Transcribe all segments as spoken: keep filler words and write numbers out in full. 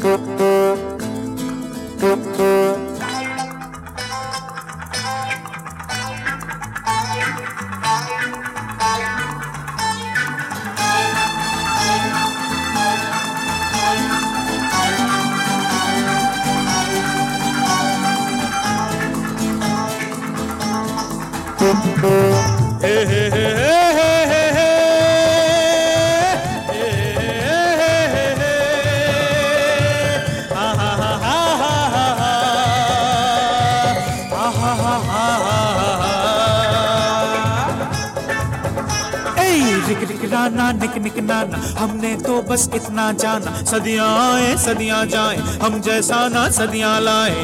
निक निक नाना हमने तो बस इतना जाना, सदियां आए सदियां जाए हम जैसा ना सदियां लाए।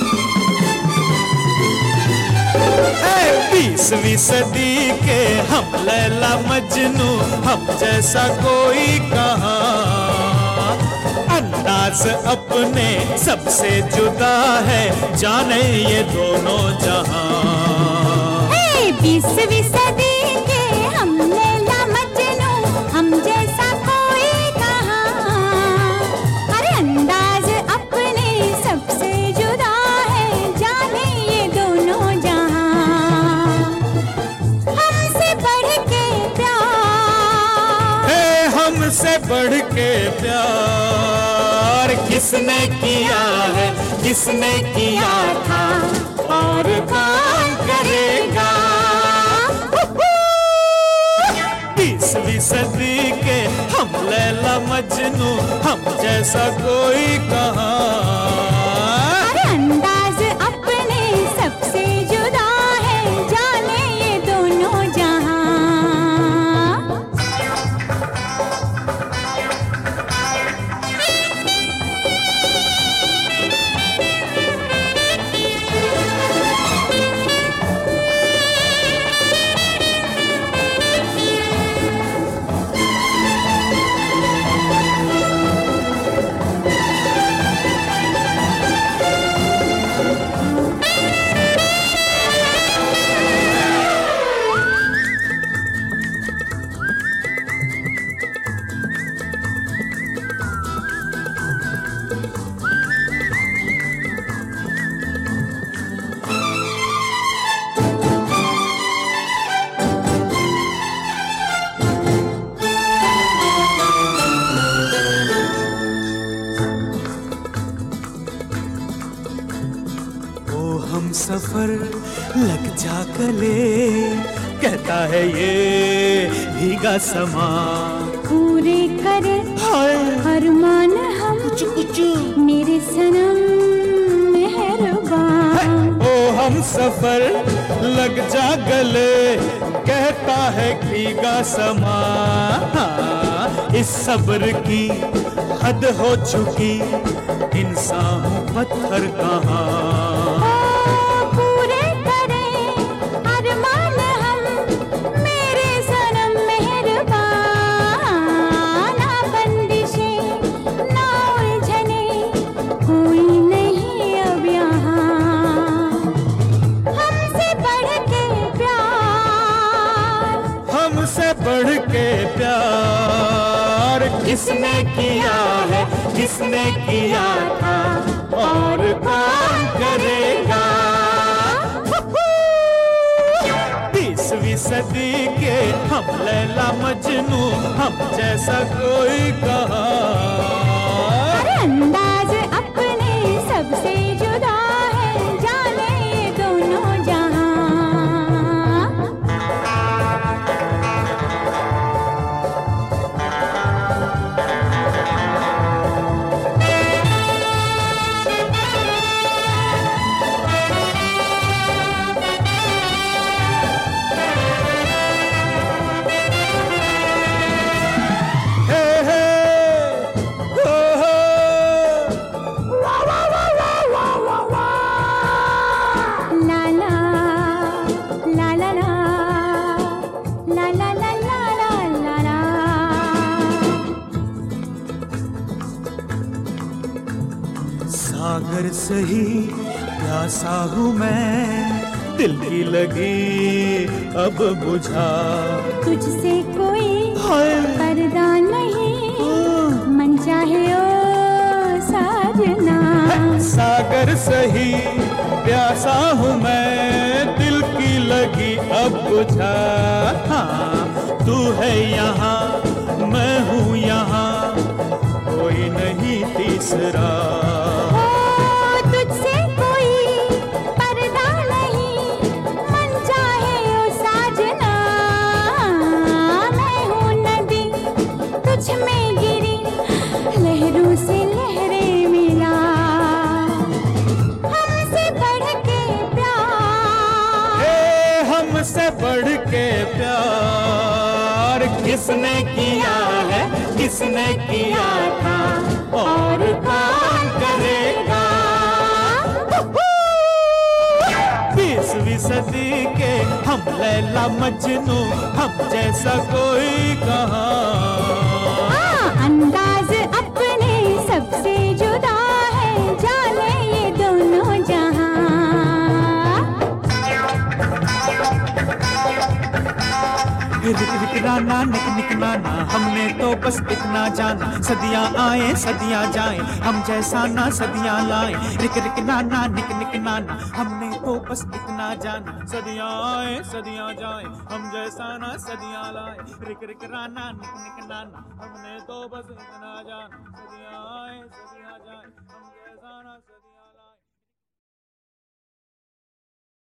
बीसवीं सदी के हम लैला मजनू, हम जैसा कोई कहाँ। अंदाज अपने सबसे जुदा है, जाने ये दोनों जहां। बीसवीं सदी के हम लैला मजनू, हम जैसा कोई कहाँ। अरे अंदाज अपने सबसे जुदा है, जाने ये दोनों जहां। हमसे बढ़ के प्यार, हे हमसे बढ़ के प्यार किसने किया है, किसने किया था और कौन करेगा। बीसवीं सदी के हम लैला मजनू, हम जैसा कोई कहाँ। अरे अंदाज अपने सबसे जुदा है, जाने ये दोनों जहां। सफर लग जा गले, कहता है ये भीगा समा। पूरे करे अरमान हम, कुछ कुछ मेरे सनम मेहरबान। ओ हम सफर लग जा गले, कहता है भीगा समा। इस सब्र की हद हो चुकी, इंसान पत्थर कहाँ। बढ़ के प्यार किसने किया है, किसने किया था और कौन करेगा। बीसवीं सदी के हम लैला मजनू, हम जैसा कोई कहाँ। अंदाज अपने सबसे जुदा है, जाने ये दोनों जहां। सागर सही प्यासा हूँ मैं, दिल की लगी अब बुझा। तुझसे कोई पर्दा नहीं, मन चाहे ओ सा सागर सही प्यासा हूँ मैं, दिल की लगी अब बुझा। हाँ तू है यहाँ मैं हूँ यहाँ, कोई नहीं तीसरा। तुझसे कोई पर्दा नहीं, मन चाहे ओ साजना। मैं हूँ नदी तुझ में गिरी, लहरों से लहरें मिला। हमसे बढ़ के प्यार, ए हमसे बढ़ के प्यार किसने किया है, किसने किया था और कौन करेगा। बीसवीं सदी के हम लैला मजनू, हम जैसा कोई कहाँ। अंदाज अपने सबसे जुदा है, जाने ये दोनों जहां। रिक रिक नाना निक निक नाना, हमने तो बस इतना जाना। सदियां आए सदियां जाए, हम जैसा ना सदियां लाए। रिक रिक नाना निक निक नाना, हमने तो बस इतना जाना। सदियां आए सदियां जाए, हम जैसा ना सदियां लाए। रिक रिक नाना निक निक नाना, हमने तो बस इतना जाना। सदियां आए सदियां जाए, हम जैसा ना सदियां